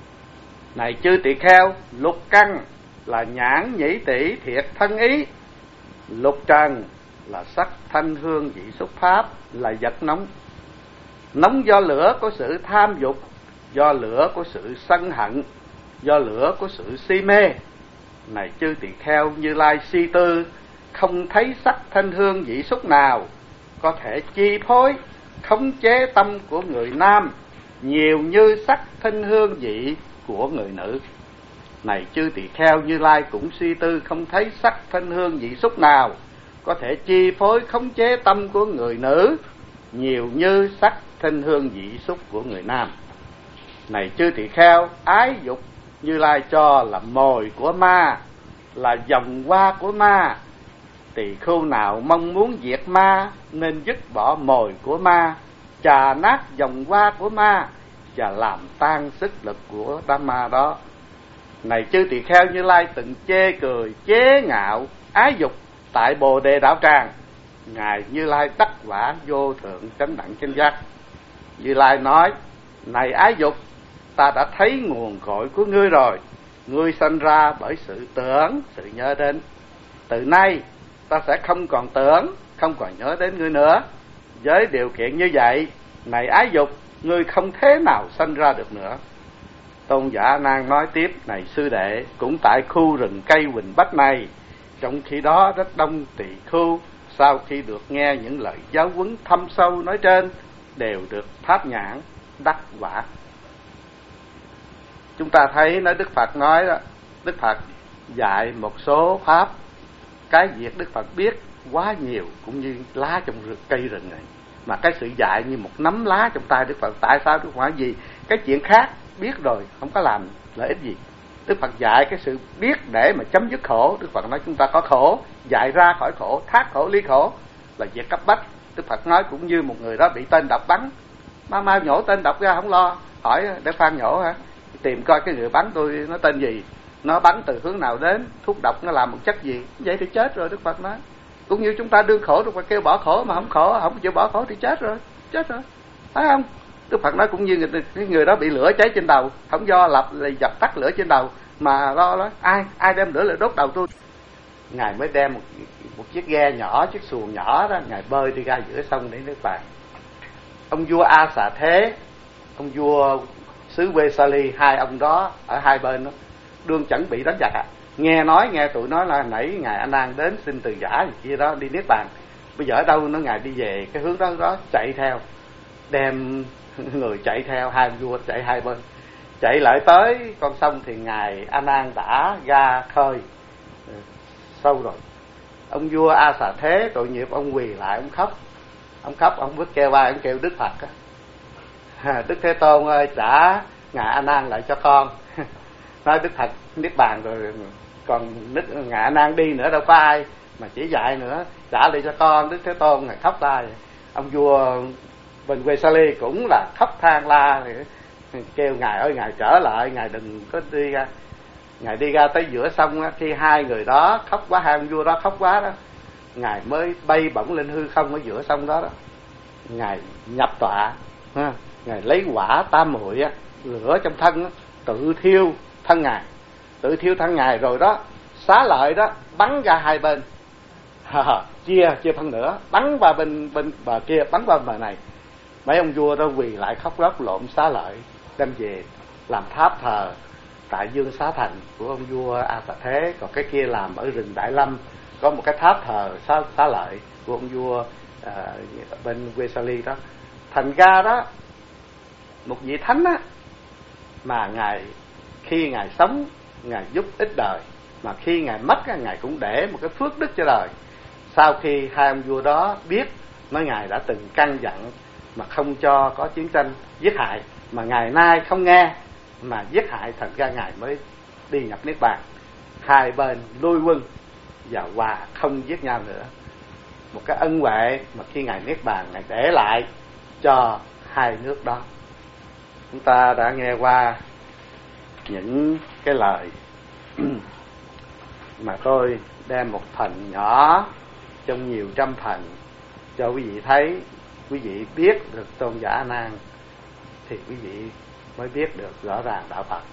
Này chư tỳ kheo, lục căn là nhãn nhĩ tỷ thiệt thân ý, lục trần là sắc thanh hương vị xúc pháp, là vật nóng. Nóng do lửa có sự tham dục, do lửa có sự sân hận, do lửa có sự si mê. Này chư tỳ kheo, Như Lai suy tư không thấy sắc thanh hương vị xúc nào có thể chi phối khống chế tâm của người nam nhiều như sắc thanh hương vị của người nữ. Này chư tỳ kheo, Như Lai cũng suy tư không thấy sắc thanh hương vị xúc nào có thể chi phối khống chế tâm của người nữ nhiều như sắc thanh hương vị xúc của người nam. Này chư tỳ kheo, ái dục Như Lai cho là mồi của ma, là vòng hoa của ma. Tỳ khưu nào mong muốn diệt ma nên dứt bỏ mồi của ma, chà nát vòng hoa của ma và làm tan sức lực của đám ma đó. Này chư tỳ kheo, Như Lai từng chê cười chế ngạo ái dục tại Bồ Đề Đạo Tràng. Ngài Như Lai đắc quả vô thượng chánh đẳng chánh giác. Như Lai nói: này ái dục, ta đã thấy nguồn cội của ngươi rồi. Ngươi sanh ra bởi sự tưởng, sự nhớ đến. Từ nay ta sẽ không còn tưởng, không còn nhớ đến ngươi nữa. Với điều kiện như vậy, này ái dục, ngươi không thế nào sanh ra được nữa. Tôn giả A Nan nói tiếp: này sư đệ, cũng tại khu rừng cây Huỳnh Bách này, trong khi đó rất đông tỳ khưu sau khi được nghe những lời giáo huấn thâm sâu nói trên đều được pháp nhãn đắc quả. Chúng ta thấy nói Đức Phật nói đó, Đức Phật dạy một số pháp, cái việc Đức Phật biết quá nhiều, cũng như lá trong cây rừng này, mà cái sự dạy như một nắm lá trong tay Đức Phật. Tại sao Đức Phật nói gì? Cái chuyện khác biết rồi không có làm lợi ích gì. Đức Phật dạy cái sự biết để mà chấm dứt khổ. Đức Phật nói chúng ta có khổ, dạy ra khỏi khổ, thoát khổ, ly khổ là việc cấp bách. Đức Phật nói cũng như một người đó bị tên độc bắn, mau mau nhổ tên độc ra, không lo hỏi để Phan nhổ hả, tìm coi cái người bắn tôi nó tên gì, nó bắn từ hướng nào đến, thuốc độc nó làm một chất gì, vậy thì chết rồi. Đức Phật nói cũng như chúng ta đương khổ, Đức Phật kêu bỏ khổ mà không khổ, không chịu bỏ khổ thì chết rồi, chết rồi, phải không? Đức Phật nói cũng như người, cái người đó bị lửa cháy trên đầu, không do lập là dập tắt lửa trên đầu mà lo nói ai ai đem lửa lại đốt đầu tôi. Ngài mới đem một, một chiếc ghe nhỏ, chiếc xuồng nhỏ đó, ngài bơi đi ra giữa sông để nước bàn. Ông vua A Xà Thế, ông vua xứ Vesali, hai ông đó ở hai bên đó đương chuẩn bị đánh giặc. Nghe nói nghe tụi nói là nãy ngài A Nan đến xin từ giả gì kia đó đi niết bàn. Bây giờ ở đâu nó ngài đi về cái hướng đó đó chạy theo, đem người chạy theo, hai ông vua chạy hai bên, chạy lại tới con sông thì ngài A Nan đã ra khơi sâu rồi. Ông vua A Xà Thế tội nghiệp, ông quỳ lại ông khóc, ông khóc ông bước kêu vai, ông kêu Đức Phật á: Đức Thế Tôn ơi, trả ngài A Nan lại cho con. Nói Đức Phật niết bàn rồi, còn Đức ngài A Nan đi nữa đâu có ai mà chỉ dạy nữa, trả lại cho con. Đức Thế Tôn ngài khóc la. Ông vua bên Vesali cũng là khóc than la, kêu ngài ơi ngài trở lại, ngài đừng có đi ra. Ngài đi ra tới giữa sông á, khi hai người đó khóc quá, hai ông vua đó khóc quá đó, ngài mới bay bổng lên hư không ở giữa sông đó đó. Ngài nhập tọa, ha, ngài lấy quả tam muội á, lửa trong thân á, tự thiêu thân ngài, tự thiêu thân ngài rồi đó, xá lợi đó bắn ra hai bên, chia chia phân nửa, bắn qua bên bên bờ kia, bắn qua bờ này. Mấy ông vua đó quỳ lại khóc lóc lộn xá lợi, đem về làm tháp thờ tại Dương Xá Thành của ông vua A Xà Thế. Còn cái kia làm ở rừng Đại Lâm, có một cái tháp thờ xá, xá lợi của ông vua à, bên Vesali đó. Thành ra đó, một vị thánh á, mà ngài khi ngài sống ngài giúp ích đời, mà khi ngài mất á, ngài cũng để một cái phước đức cho đời. Sau khi hai ông vua đó biết nói ngài đã từng căn dặn mà không cho có chiến tranh giết hại, mà ngày nay không nghe mà giết hại, thành ra ngài mới đi nhập niết bàn. Hai bên lui quân và hòa không giết nhau nữa. Một cái ân huệ mà khi ngài niết bàn ngài để lại cho hai nước đó. Chúng ta đã nghe qua những cái lời mà tôi đem một phần nhỏ trong nhiều trăm phần cho quý vị thấy. Quý vị biết được tôn giả A Nan thì quý vị mới biết được rõ ràng đạo Phật.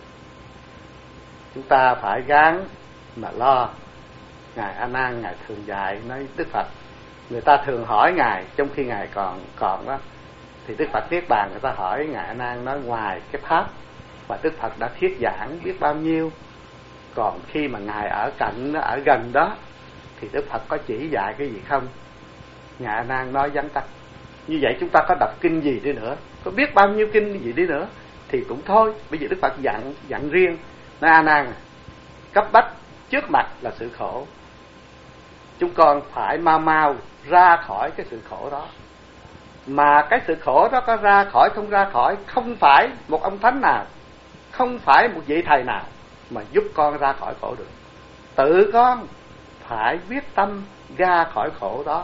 Chúng ta phải gắng mà lo. Ngài A Nan ngài thường dạy nói Đức Phật, người ta thường hỏi ngài trong khi ngài còn còn đó, thì Đức Phật niết bàn người ta hỏi ngài A Nan nói ngoài cái pháp và Đức Phật đã thuyết giảng biết bao nhiêu, còn khi mà ngài ở cạnh ở gần đó thì Đức Phật có chỉ dạy cái gì không? Ngài A Nan nói vắn tắt. Như vậy chúng ta có đọc kinh gì đi nữa, có biết bao nhiêu kinh gì đi nữa thì cũng thôi. Bây giờ Đức Phật dặn dặn riêng nói A Nan, cấp bách trước mặt là sự khổ, chúng con phải mau mau ra khỏi cái sự khổ đó. Mà cái sự khổ đó có ra khỏi không ra khỏi, không phải một ông thánh nào, không phải một vị thầy nào mà giúp con ra khỏi khổ được. Tự con phải quyết tâm ra khỏi khổ đó.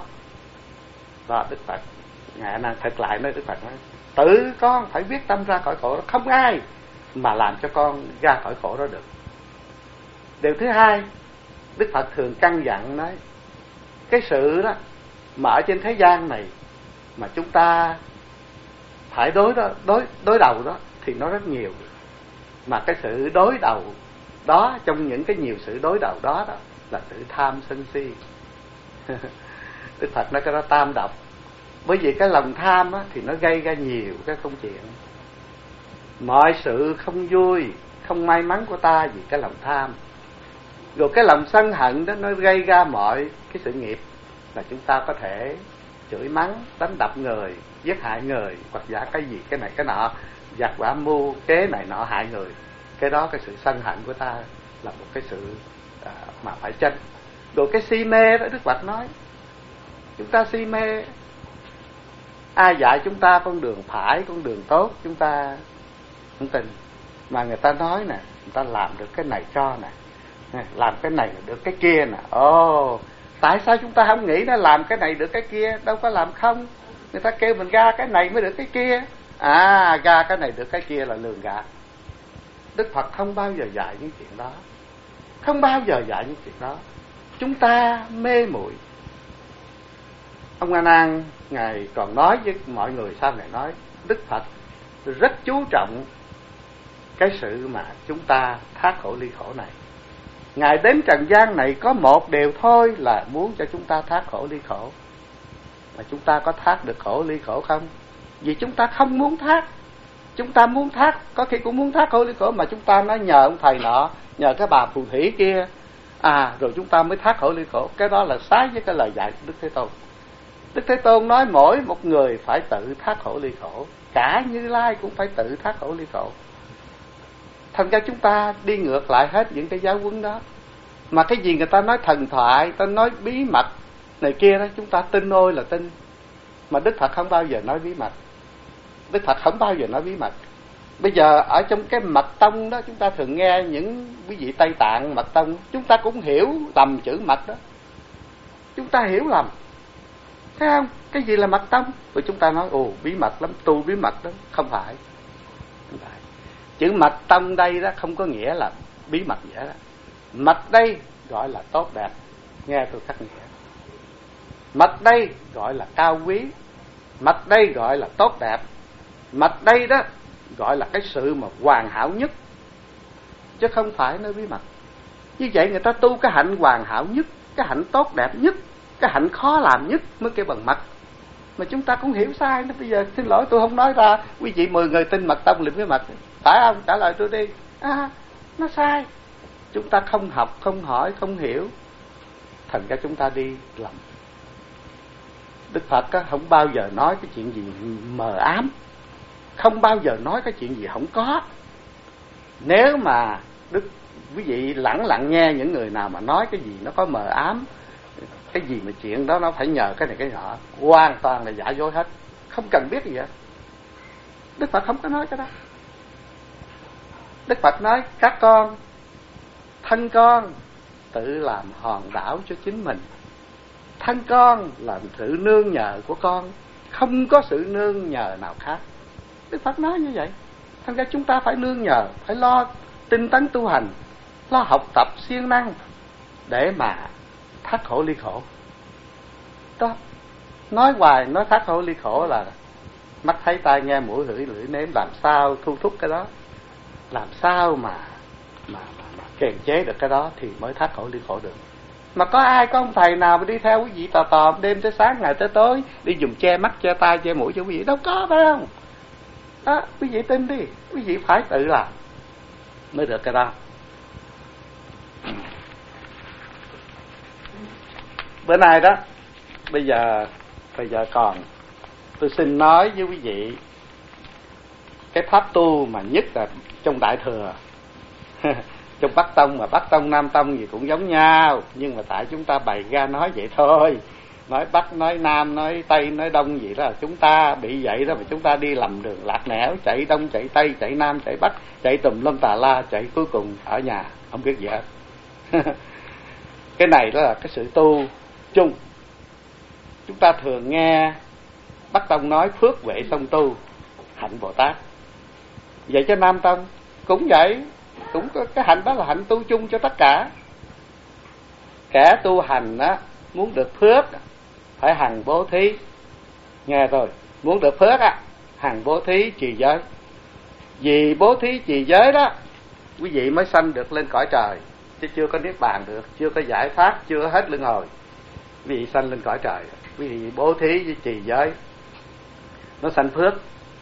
Đó Đức Phật ngài A Nan thật lại nói, Đức Phật nói tự con phải quyết tâm ra khỏi khổ đó, không ai mà làm cho con ra khỏi khổ đó được. Điều thứ hai, Đức Phật thường căn dặn nói cái sự đó mà ở trên thế gian này mà chúng ta phải đối đó, đối đối đầu đó thì nó rất nhiều. Mà cái sự đối đầu đó, trong những cái nhiều sự đối đầu đó, đó là sự tham sân si. Đức Phật nói cái đó tam độc. Bởi vì cái lòng tham á, thì nó gây ra nhiều cái công chuyện. Mọi sự không vui, không may mắn của ta vì cái lòng tham. Rồi cái lòng sân hận đó nó gây ra mọi cái sự nghiệp, là chúng ta có thể chửi mắng, đánh đập người, giết hại người, hoặc giả cái gì cái này cái nọ, giặc quả mưu kế này nọ hại người. Cái đó cái sự sân hận của ta là một cái sự à, mà phải tranh. Rồi cái si mê đó, Đức Phật nói chúng ta si mê, ai dạy chúng ta con đường phải, con đường tốt, chúng ta không tin. Mà người ta nói nè, người ta làm được cái này cho nè, làm cái này được cái kia nè. Ồ, tại sao chúng ta không nghĩ nó làm cái này được cái kia? Đâu có làm không. Người ta kêu mình ra cái này mới được cái kia. À, ra cái này được cái kia là lường gạt. Đức Phật không bao giờ dạy những chuyện đó, không bao giờ dạy những chuyện đó. Chúng ta mê muội. Ông A Nan ngài còn nói với mọi người sao? Ngài nói Đức Phật rất chú trọng cái sự mà chúng ta thoát khổ ly khổ này. Ngài đến trần gian này có một điều thôi là muốn cho chúng ta thoát khổ ly khổ. Mà chúng ta có thoát được khổ ly khổ không? Vì chúng ta không muốn thoát. Chúng ta muốn thoát, có khi cũng muốn thoát khổ ly khổ, mà chúng ta nói nhờ ông thầy nọ, nhờ cái bà phù thủy kia, à rồi chúng ta mới thoát khổ ly khổ. Cái đó là sai với cái lời dạy của Đức Thế Tôn. Đức Thế Tôn nói mỗi một người phải tự thoát khổ ly khổ, cả Như Lai cũng phải tự thoát khổ ly khổ. Thành ra chúng ta đi ngược lại hết những cái giáo huấn đó. Mà cái gì người ta nói thần thoại, ta nói bí mật này kia đó, chúng ta tin ôi là tin. Mà Đức Phật không bao giờ nói bí mật. Đức Phật không bao giờ nói bí mật. Bây giờ ở trong cái mật tông đó, chúng ta thường nghe những quý vị Tây Tạng mật tông, chúng ta cũng hiểu lầm chữ mật đó. Chúng ta hiểu lầm. Thấy không? Cái gì là mật tông? Rồi chúng ta nói ồ bí mật lắm, tu bí mật đó. Không phải. Không phải. Chữ mật tông đây đó không có nghĩa là bí mật vậy đó. Mật đây gọi là tốt đẹp. Nghe tôi khắc nghĩa. Mật đây gọi là cao quý. Mật đây gọi là tốt đẹp. Mật đây đó gọi là cái sự mà hoàn hảo nhất, chứ không phải nơi bí mật. Như vậy người ta tu cái hạnh hoàn hảo nhất, cái hạnh tốt đẹp nhất, cái hạnh khó làm nhất mới kêu bằng mật. Mà chúng ta cũng hiểu sai. Bây giờ xin lỗi tôi không nói ra, quý vị mười người tin mật tông liền bí mật, phải không? Trả lời tôi đi. À, nó sai. Chúng ta không học, không hỏi, không hiểu. thành ra chúng ta đi lầm. Đức Phật á, không bao giờ nói cái chuyện gì mờ ám, không bao giờ nói cái chuyện gì không có. Nếu mà Đức quý vị lẳng lặng nghe những người nào mà nói cái gì nó có mờ ám, cái gì mà chuyện đó nó phải nhờ cái này cái nọ, hoàn toàn là giả dối hết, không cần biết gì hết. Đức Phật không có nói cái đó. Đức Phật nói các con, thân con tự làm hòn đảo cho chính mình, thân con làm sự nương nhờ của con, không có sự nương nhờ nào khác. Đức Phật nói như vậy. Thành ra chúng ta phải nương nhờ, phải lo tinh tấn tu hành, lo học tập siêng năng để mà thoát khổ ly khổ. Đó, nói hoài nói thoát khổ ly khổ là mắt thấy tai nghe mũi hửi lưỡi nếm, làm sao thu thúc cái đó, làm sao mà mà, mà, mà kiềm chế được cái đó thì mới thoát khổ ly khổ được. Mà có ai, có ông thầy nào mà đi theo quý vị tò tò đêm tới sáng, ngày tới tối, đi dùng che mắt che tai che mũi cho quý vị? Đâu có, phải không? Đó, quý vị tin đi, quý vị phải tự làm mới được cái đó. Bữa nay đó, bây giờ bây giờ còn tôi xin nói với quý vị cái pháp tu mà nhất là trong Đại Thừa. Trong Bắc Tông mà Bắc Tông Nam Tông gì cũng giống nhau, nhưng mà tại chúng ta bày ra nói vậy thôi. Nói Bắc, nói Nam, nói Tây, nói Đông gì đó là chúng ta bị vậy đó, mà chúng ta đi lầm đường lạc nẻo, chạy Đông, chạy Tây, chạy Nam, chạy Bắc, chạy tùm lum tà la, chạy cuối cùng ở nhà không biết gì hết. Cái này đó là cái sự tu chung. Chúng ta thường nghe Bắc Tông nói phước huệ song tu, hạnh Bồ Tát. Vậy cho Nam Tông cũng vậy, cũng có cái hạnh đó là hạnh tu chung cho tất cả. Kẻ tu hành á, muốn được phước phải hằng bố thí. Nghe rồi, muốn được phước á, hằng bố thí trì giới. Vì bố thí trì giới đó, quý vị mới sanh được lên cõi trời, chứ chưa có niết bàn được, chưa có giải thoát, chưa hết luân hồi. Quý vị sanh lên cõi trời, quý vị bố thí với trì giới, nó sanh phước.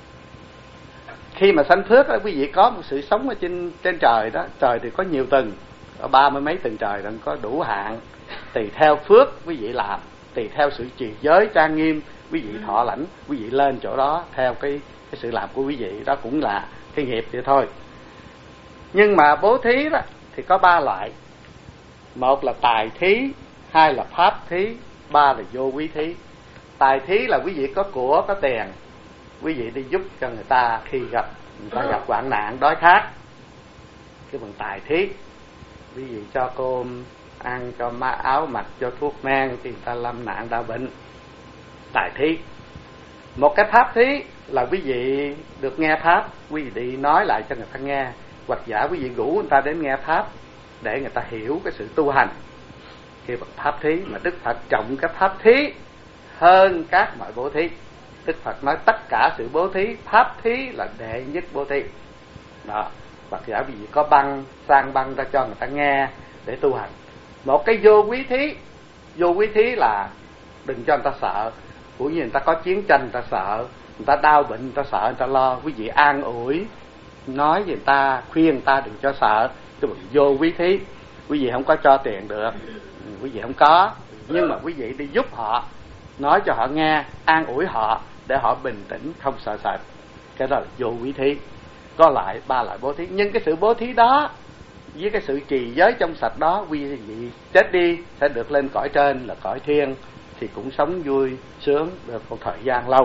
Khi mà sanh phước đó, quý vị có một sự sống ở trên trên trời đó. Trời thì có nhiều tầng, ở ba mươi mấy tầng trời, đừng có đủ hạn. Tùy theo phước quý vị làm, tùy theo sự trì giới trang nghiêm quý vị thọ lãnh, quý vị lên chỗ đó theo cái cái sự làm của quý vị. Đó cũng là cái nghiệp vậy thôi. Nhưng mà bố thí đó thì có ba loại. Một là tài thí, hai là pháp thí, ba là vô quý thí. Tài thí là quý vị có của, có tiền, quý vị đi giúp cho người ta khi gặp người ta gặp hoạn nạn đói khát, cái bằng tài thí. Quý vị cho cơm ăn, cho má áo mặc, cho thuốc men khi người ta lâm nạn đau bệnh, tài thí. Một cái pháp thí là quý vị được nghe pháp, quý vị đi nói lại cho người ta nghe, hoặc giả quý vị rủ người ta đến nghe pháp để người ta hiểu cái sự tu hành, kia bằng pháp thí. Mà Đức Phật trọng cái pháp thí hơn các mọi bố thí. Đức Phật nói tất cả sự bố thí, pháp thí là đệ nhất bố thí. Đó, hoặc giả vì có băng, sang băng ra cho người ta nghe để tu hành. Một cái vô quý thí, vô quý thí là đừng cho người ta sợ. Cũng như người ta có chiến tranh người ta sợ, người ta đau bệnh người ta sợ, người ta lo. Quý vị an ủi, nói với người ta, khuyên người ta đừng cho sợ. Cái bằng vô quý thí. Quý vị không có cho tiền được, quý vị không có, nhưng mà quý vị đi giúp họ, nói cho họ nghe, an ủi họ để họ bình tĩnh, không sợ sệt. Cái đó là vô quý thí. Có lại ba loại bố thí. Nhưng cái sự bố thí đó với cái sự trì giới trong sạch đó, quý vị chết đi sẽ được lên cõi trên là cõi thiên, thì cũng sống vui sướng được một thời gian lâu.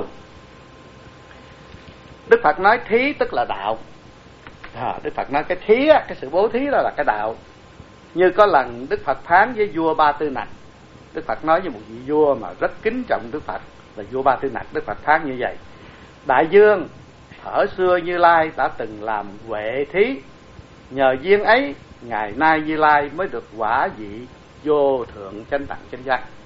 Đức Phật nói thí tức là đạo. À, Đức Phật nói cái thí á, cái sự bố thí đó là cái đạo. Như có lần Đức Phật phán với vua Ba Tư Nặc. Đức Phật nói với một vị vua mà rất kính trọng Đức Phật là vua Ba Tư Nặc. Đức Phật phán như vậy: Đại dương, thuở xưa Như Lai đã từng làm huệ thí, nhờ duyên ấy ngày nay Như Lai mới được quả vị vô thượng chánh đẳng chánh giác.